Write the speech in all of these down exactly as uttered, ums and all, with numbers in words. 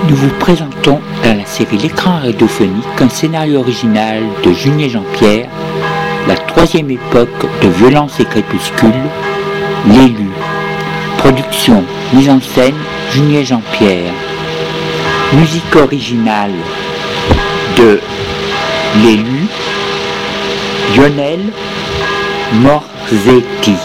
Nous vous présentons dans la série L'écran radiophonique un scénario original de Junier Jean-Pierre, la troisième époque de Violence et Crépuscule, L'élu. Production, mise en scène, Junier Jean-Pierre. Musique originale de L'élu, Lionel Morzetti.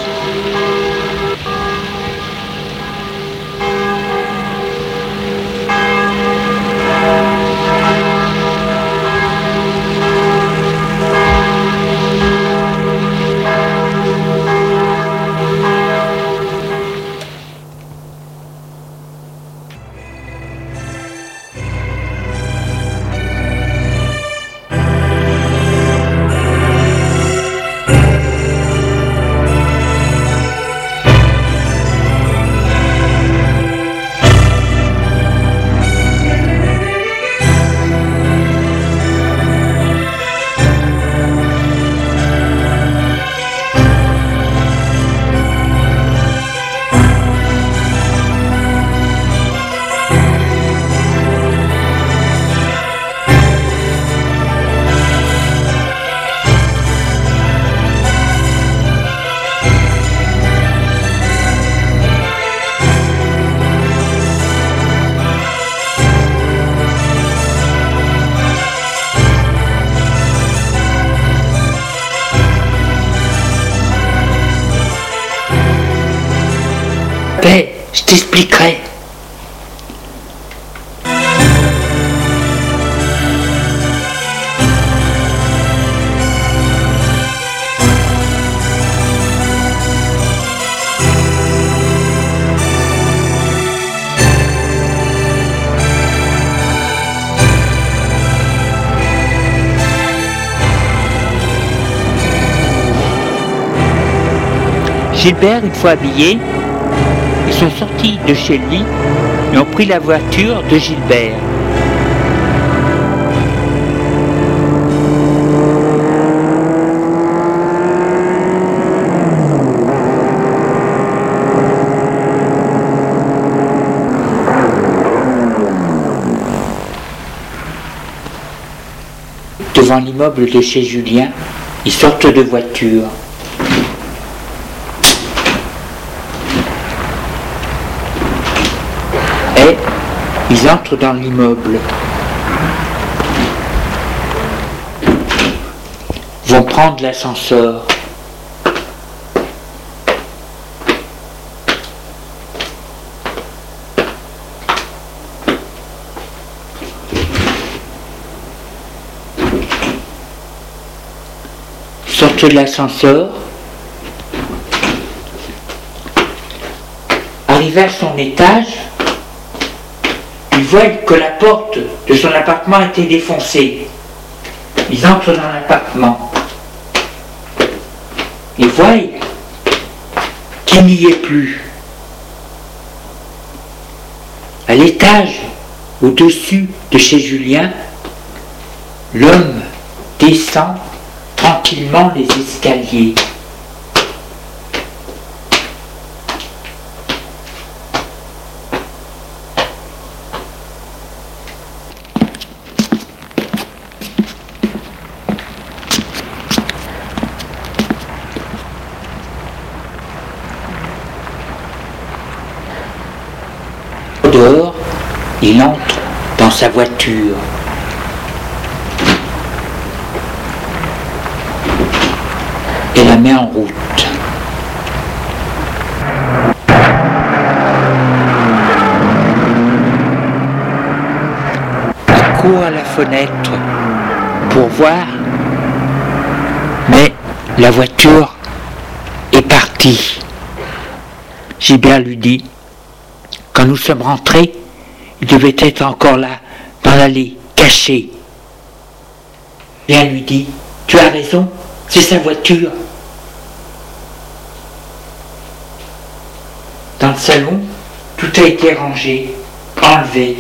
Ben, je t'expliquerai. Gilbert, une fois habillé, ils sont sortis de chez lui et ont pris la voiture de Gilbert. Devant l'immeuble de chez Julien, ils sortent de voiture. Ils entrent dans l'immeuble, vont prendre l'ascenseur. Sortent de l'ascenseur, arrivés à son étage, ils voient que la porte de son appartement a été défoncée. Ils entrent dans l'appartement. Ils voient qu'il n'y est plus. À l'étage, au-dessus de chez Julien, l'homme descend tranquillement les escaliers. Dehors, il entre dans sa voiture. Et la met en route. Il court à la fenêtre pour voir, mais la voiture est partie. Gilbert lui dit: quand nous sommes rentrés, il devait être encore là, dans l'allée, caché. Léa lui dit: tu as raison, c'est sa voiture. Dans le salon, tout a été rangé, enlevé.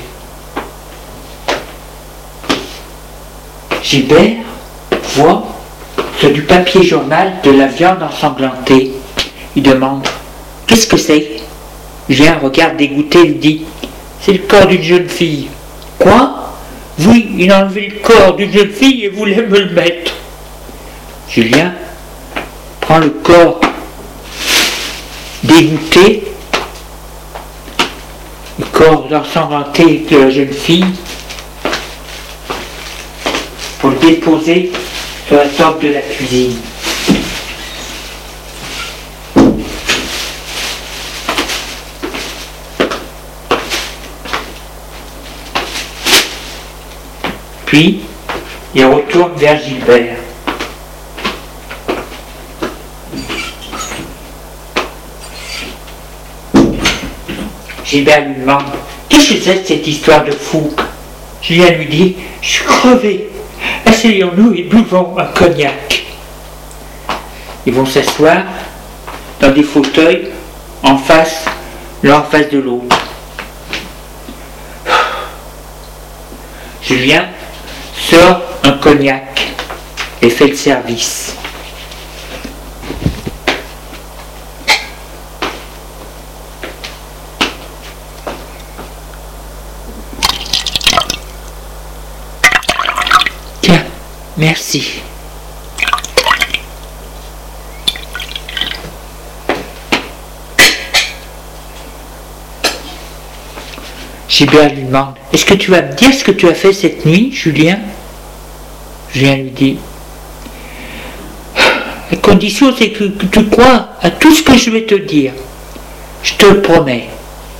Gilbert voit sur du papier journal de la viande ensanglantée. Il demande: qu'est-ce que c'est ? Julien regarde dégoûté et lui dit: c'est le corps d'une jeune fille. Quoi? Oui, il a enlevé le corps d'une jeune fille et voulait me le mettre. Julien prend le corps dégoûté, le corps ensanglanté de la jeune fille, pour le déposer sur la table de la cuisine. Puis, il retourne vers Gilbert. Gilbert lui demande « Qu'est-ce que c'est cette histoire de fou ?» Julien lui dit « Je suis crevé. Asseyons-nous et buvons un cognac. » Ils vont s'asseoir dans des fauteuils en face, l'un en face de l'autre. Julien sort un cognac et fait le service. Tiens, merci. Gilbert lui demande « Est-ce que tu vas me dire ce que tu as fait cette nuit, Julien ?» Julien lui dit « La condition, c'est que, que tu crois à tout ce que je vais te dire. Je te le promets. »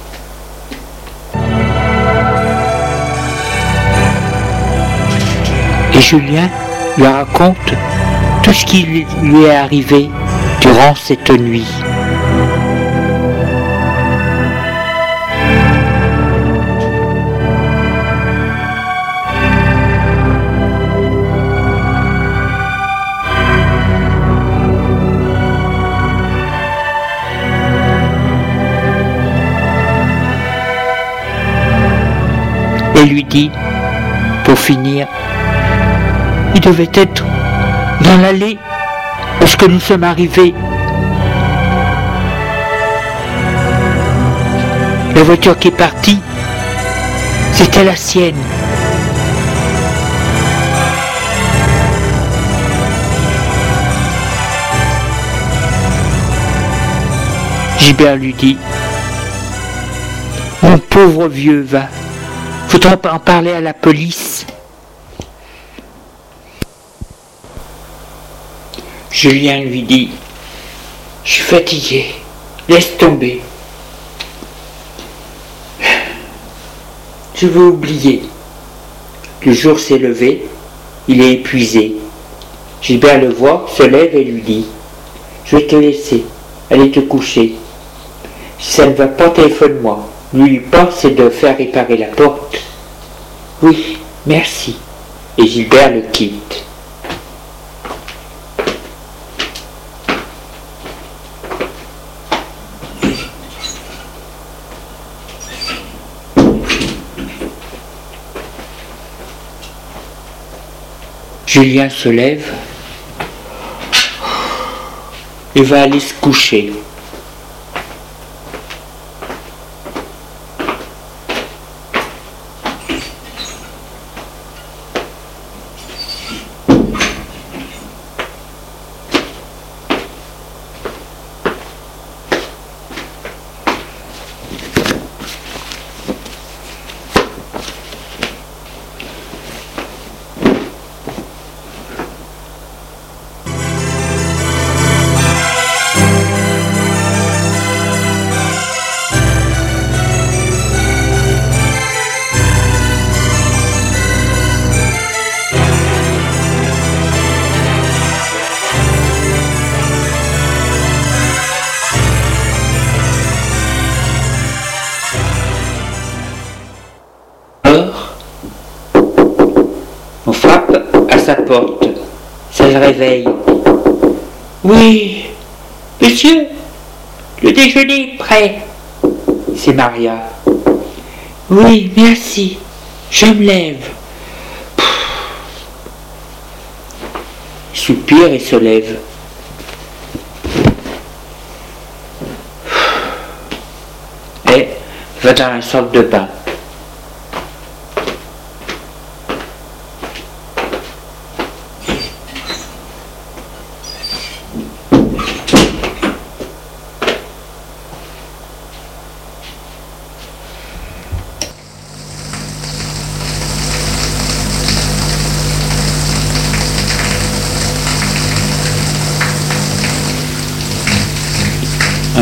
Et Julien lui raconte tout ce qui lui est arrivé durant cette nuit. Et lui dit, pour finir, il devait être dans l'allée lorsque nous sommes arrivés. La voiture qui est partie, c'était la sienne. Gilbert lui dit, mon pauvre vieux, va. Faudra en parler à la police. Julien lui dit, je suis fatigué, laisse tomber. Je veux oublier. Le jour s'est levé, il est épuisé. Gilbert le voit, se lève et lui dit, je vais te laisser, aller te coucher. Si ça ne va pas, téléphone-moi. Lui pense de faire réparer la porte. Oui, merci. Et Gilbert le quitte. Julien se lève et va aller se coucher. On frappe à sa porte. Ça le réveille. Oui, monsieur, le déjeuner est prêt. C'est Maria. Oui, merci. Je me lève. Il soupire et se lève. Et va dans la salle de bain.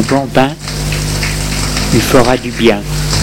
bon bain lui fera du bien.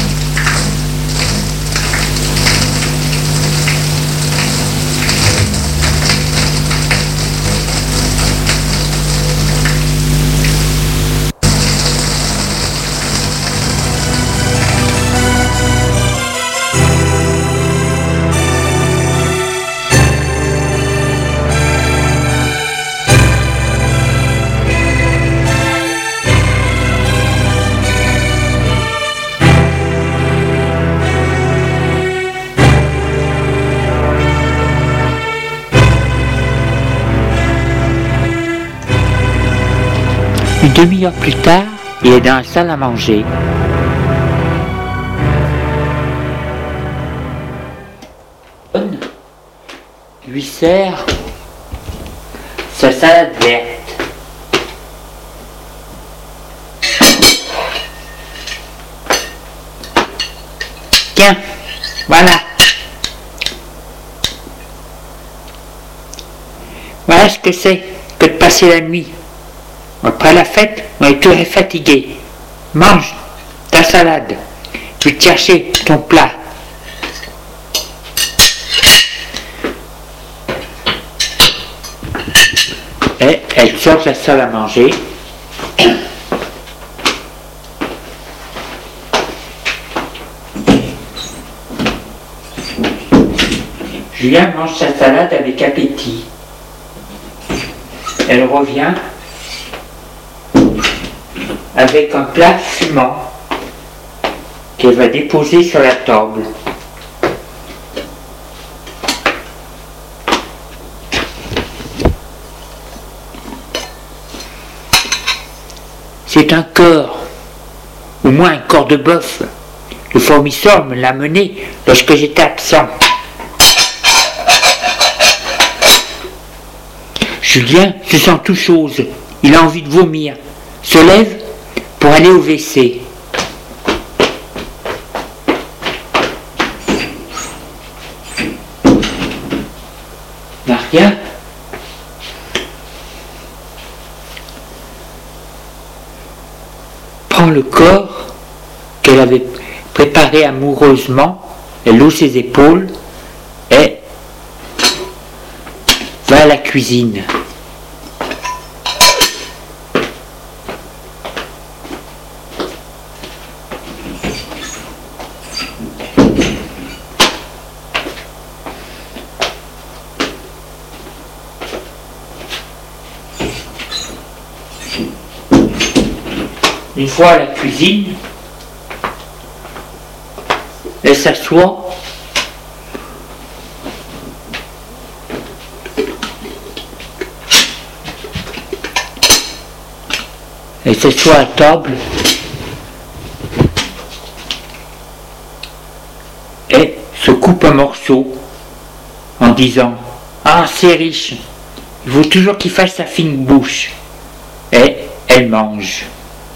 Une demi-heure plus tard, il est dans la salle à manger. Lui sert sa salade verte. Tiens, voilà. Voilà ce que c'est que de passer la nuit. Après la fête, on est toujours fatigué. Mange ta salade. Tu vas te chercher ton plat. Et elle sort de la salle à manger. Julien mange sa salade avec appétit. Elle revient avec un plat fumant qu'elle va déposer sur la table. C'est un corps, au moins un corps de bœuf. Le fournisseur me l'a mené lorsque j'étais absent. Julien se sent tout chose. Il a envie de vomir. Se lève pour aller au W C. Maria prend le corps qu'elle avait préparé amoureusement, elle loue ses épaules et va à la cuisine. Une fois à la cuisine, elle s'assoit elle s'assoit à table et se coupe un morceau en disant « Ah, c'est riche, il faut toujours qu'il fasse sa fine bouche. » Et elle mange.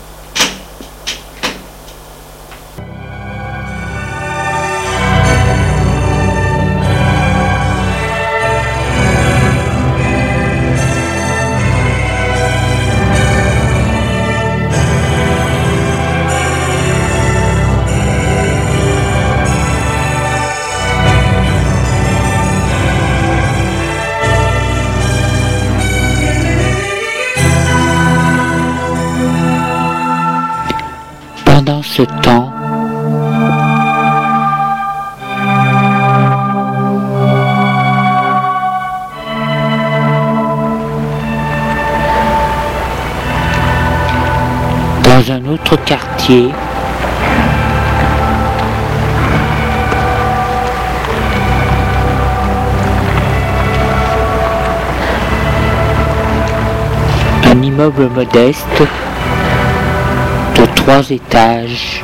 Pendant ce temps, dans un autre quartier, un immeuble modeste de trois étages.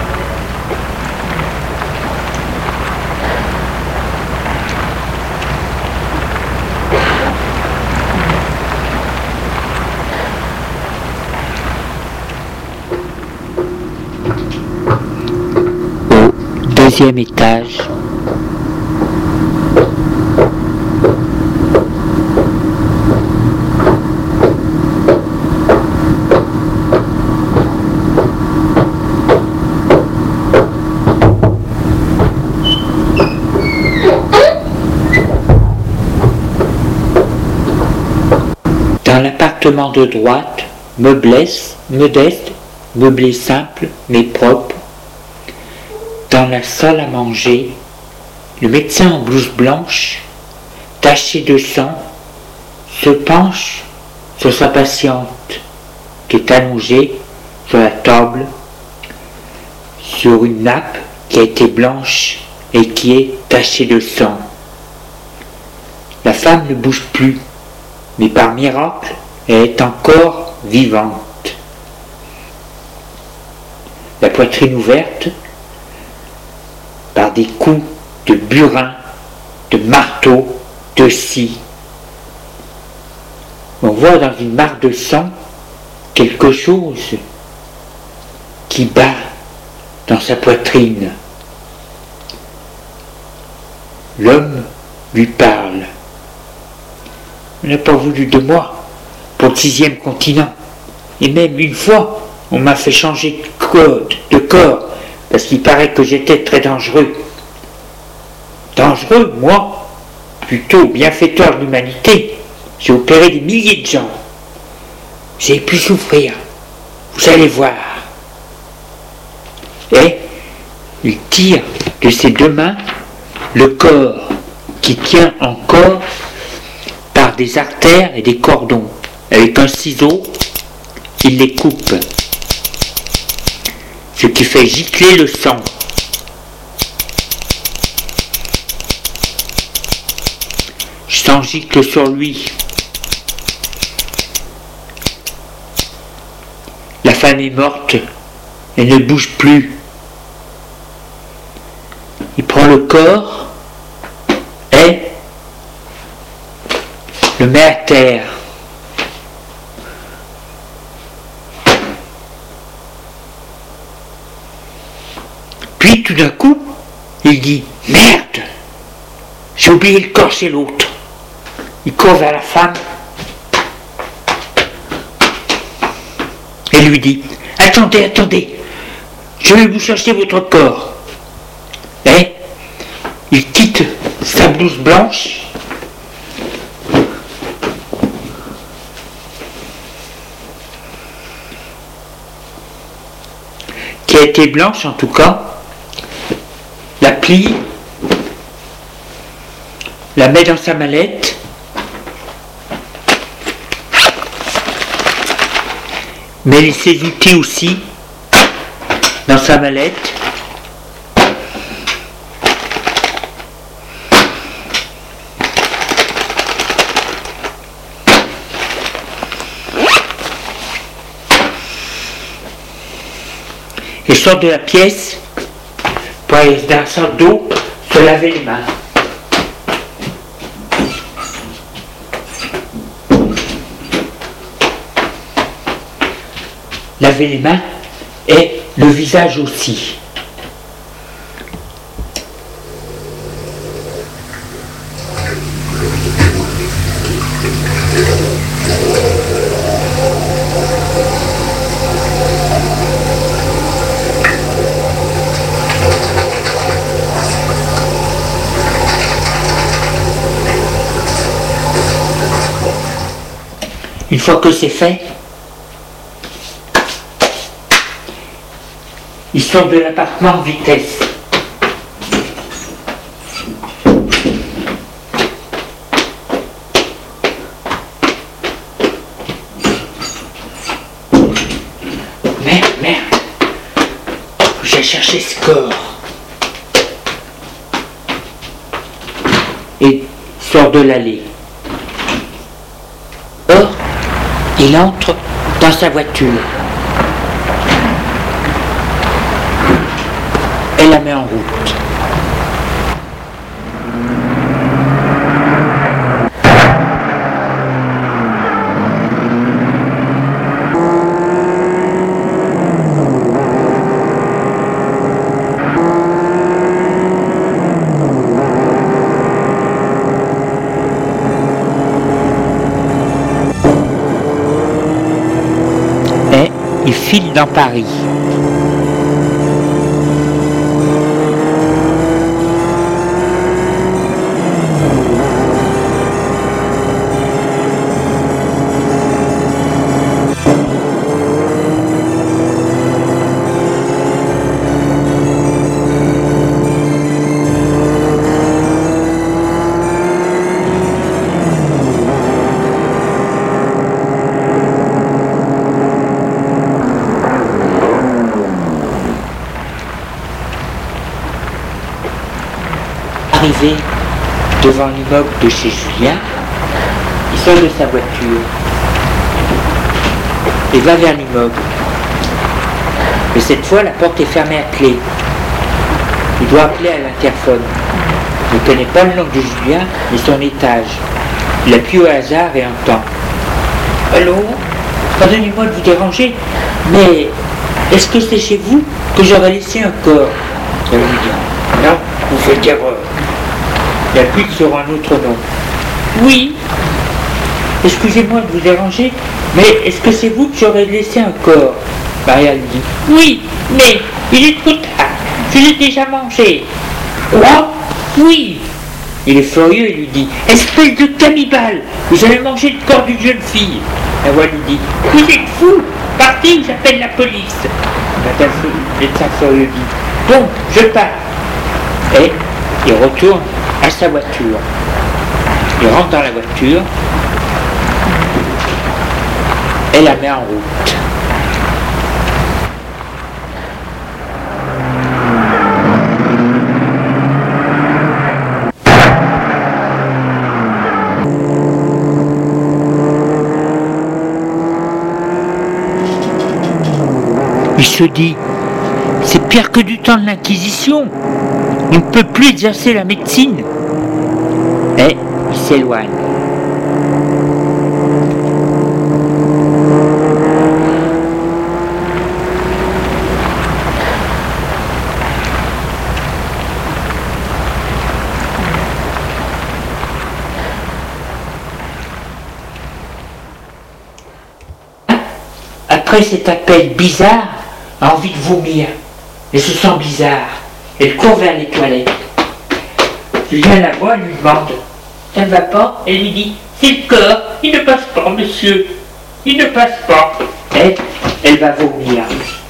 Au deuxième étage, Dans l'appartement de droite, meublesse, modeste, meublé simple mais propre. Dans la salle à manger, le médecin en blouse blanche, taché de sang, se penche sur sa patiente qui est allongée sur la table, sur une nappe qui a été blanche et qui est tachée de sang. La femme ne bouge plus, mais par miracle, elle est encore vivante. La poitrine ouverte par des coups de burin, de marteau, de scie. On voit dans une mare de sang quelque chose qui bat dans sa poitrine. L'homme lui parle. On n'a pas voulu de moi pour le sixième continent. Et même une fois, on m'a fait changer de, code, de corps parce qu'il paraît que j'étais très dangereux. Dangereux, moi, plutôt bienfaiteur de l'humanité. J'ai opéré des milliers de gens. J'ai pu souffrir. Vous allez voir. Et il tire de ses deux mains le corps qui tient encore par des artères et des cordons. Avec un ciseau, il les coupe. Ce qui fait gicler le sang. Je sens gicle sur lui. La femme est morte. Elle ne bouge plus. Il prend le corps et le met à terre. Puis tout d'un coup, il dit « Merde, j'ai oublié le corps chez l'autre ». Il court vers la femme et lui dit « Attendez, attendez, je vais vous chercher votre corps ». Et il quitte sa blouse blanche qui a été blanche en tout cas, la plie, la met dans sa mallette, met ses outils aussi dans sa mallette, et sort de la pièce pour aller dans un sac d'eau se laver les mains. Laver les mains et le visage aussi. Une fois que c'est fait, il sort de l'appartement en vitesse. Merde, merde, j'ai cherché ce corps. Et sort de l'allée. Or, il entre dans sa voiture. Et la met en route. Et il file dans Paris. Arrivé devant l'immeuble de chez Julien, il sort de sa voiture et va vers l'immeuble. Mais cette fois, la porte est fermée à clé. Il doit appeler à l'interphone. Il ne connaît pas le nom de Julien, mais son étage. Il appuie au hasard et entend. Allô? Pardonnez-moi de vous déranger, mais est-ce que c'est chez vous que j'aurais laissé un corps? Ça lui dit. Non, vous faites erreur. Il appuie sur un autre nom. Oui. Excusez-moi de vous déranger, mais est-ce que c'est vous que j'aurais laissé un corps? Maria lui dit. Oui, mais il est trop tard. Je l'ai déjà mangé. Quoi? Oui. Il est furieux et lui dit. Espèce de cannibale, vous avez mangé le corps d'une jeune fille. La voix lui dit. Vous êtes fou. Partez ou j'appelle la police. Le médecin furieux dit. Bon, je pars. Et il retourne à sa voiture. Il rentre dans la voiture et la met en route. Il se dit, c'est pire que du temps de l'Inquisition. On ne peut plus exercer la médecine. Et il s'éloigne. Après cet appel bizarre, a envie de vomir. Elle se sent bizarre. Elle court vers les toilettes. Julien la voit, lui demande. Ça ne va pas? Elle lui dit. C'est le corps, il ne passe pas, monsieur. Il ne passe pas. Et elle va vomir.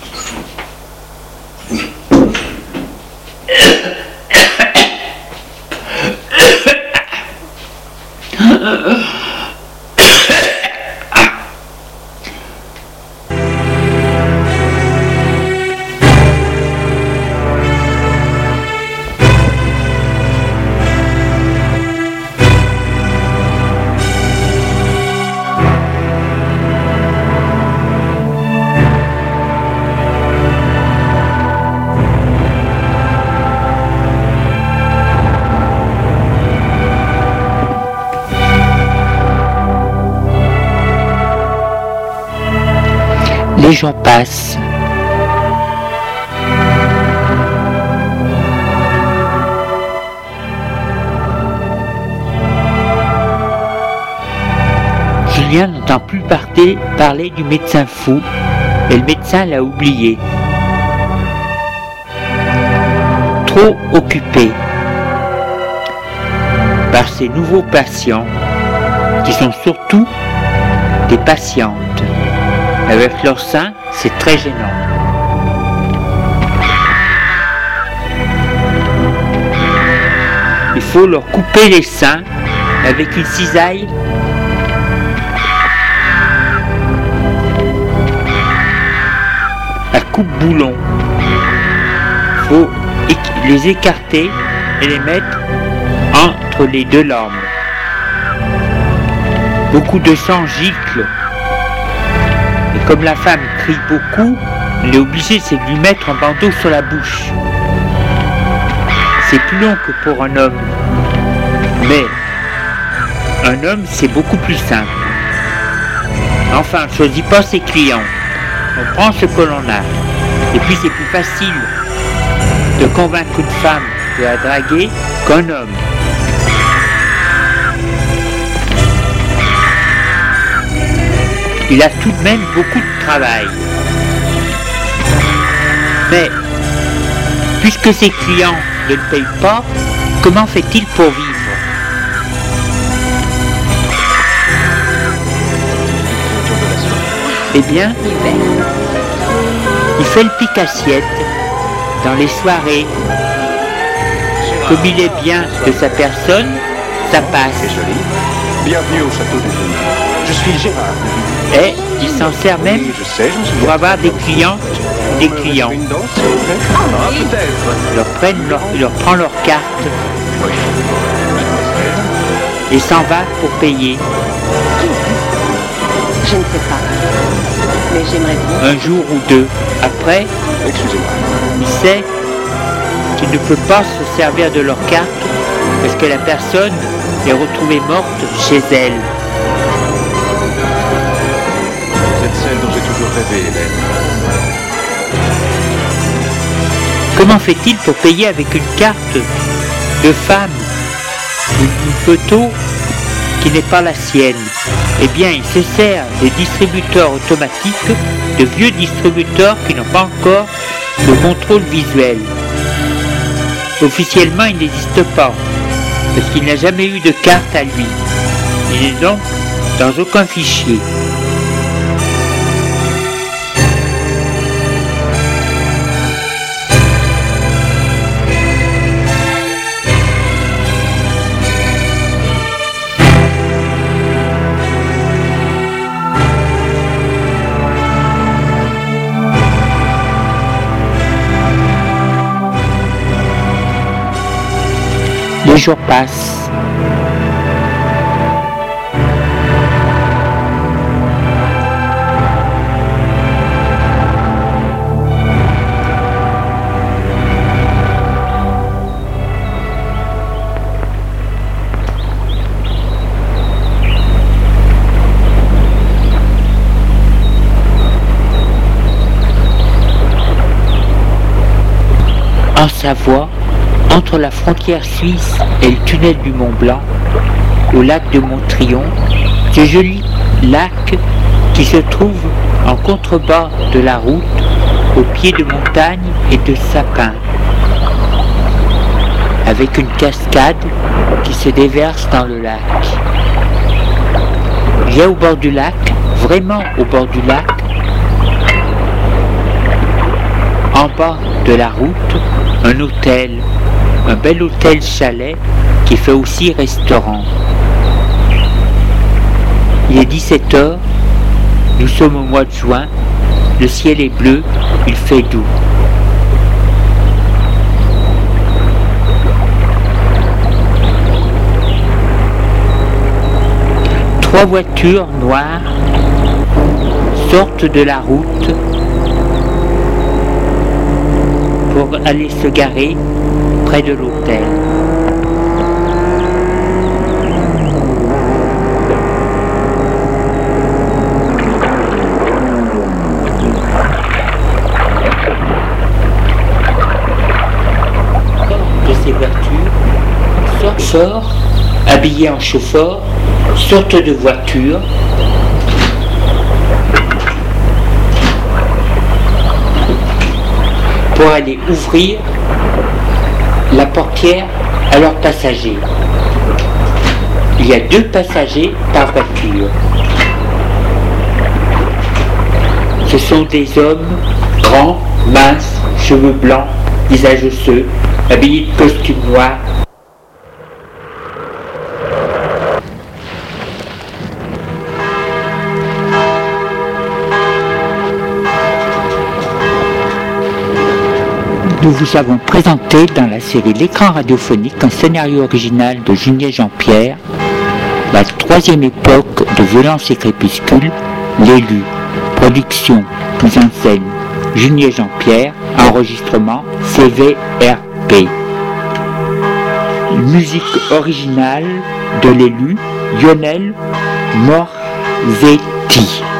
Les gens passent. Julien n'entend plus parler, parler du médecin fou, et le médecin l'a oublié. Trop occupé par ses nouveaux patients, qui sont surtout des patientes. Avec leur sein, c'est très gênant. Il faut leur couper les seins avec une cisaille. À coupe-boulon. Il faut les écarter et les mettre entre les deux lames. Beaucoup de sang gicle. Et comme la femme crie beaucoup, elle est obligée de lui mettre un bandeau sur la bouche. C'est plus long que pour un homme. Mais un homme, c'est beaucoup plus simple. Enfin, on ne choisit pas ses clients. On prend ce que l'on a. Et puis c'est plus facile de convaincre une femme de la draguer qu'un homme. Il a tout de même beaucoup de travail. Mais, puisque ses clients ne le payent pas, comment fait-il pour vivre? Eh bien, il fait le pique-assiette dans les soirées. Comme il est bien de sa personne, ça passe. Bienvenue au château de Genève. Je suis Gérard. Et il s'en sert même pour avoir des clientes, des clients. Une danse, s'il vous plaît? Ah, peut-être. Il leur, prennent leur, il leur prend leur carte et s'en va pour payer. Je ne sais pas. Mais j'aimerais bien. Un jour ou deux après, Excusez-moi. il sait qu'il ne peut pas se servir de leur carte parce que la personne est retrouvée morte chez elle. Vous êtes celle dont j'ai toujours rêvé, Hélène. Comment fait-il pour payer avec une carte de femme, une, une photo qui n'est pas la sienne? Eh bien, il se sert des distributeurs automatiques, de vieux distributeurs qui n'ont pas encore le contrôle visuel. Officiellement, il n'existe pas, parce qu'il n'a jamais eu de carte à lui. Il n'est donc dans aucun fichier. Les jours passent. En Savoie, entre la frontière suisse et le tunnel du Mont Blanc, au lac de Montrion, ce joli lac qui se trouve en contrebas de la route, au pied de montagnes et de sapins, avec une cascade qui se déverse dans le lac. Il y a au bord du lac, vraiment au bord du lac, en bas de la route, un hôtel, un bel hôtel chalet qui fait aussi restaurant. Il est dix-sept heures, nous sommes au mois de juin, le ciel est bleu, il fait doux. Trois voitures noires sortent de la route pour aller se garer près de l'hôtel. De ces voitures, sort, sort, habillés en chauffeur, sortent de voiture. Pour aller ouvrir la portière à leurs passagers. Il y a deux passagers par voiture. Ce sont des hommes grands, minces, cheveux blancs, visage osseux, habillés de costumes noirs. Nous vous avons présenté dans la série L'écran radiophonique un scénario original de Junier Jean-Pierre, la troisième époque de Violence et Crépuscule, l'élu, production, mise en scène, Junier Jean-Pierre, enregistrement C V R P. Musique originale de l'élu, Lionel Morzetti.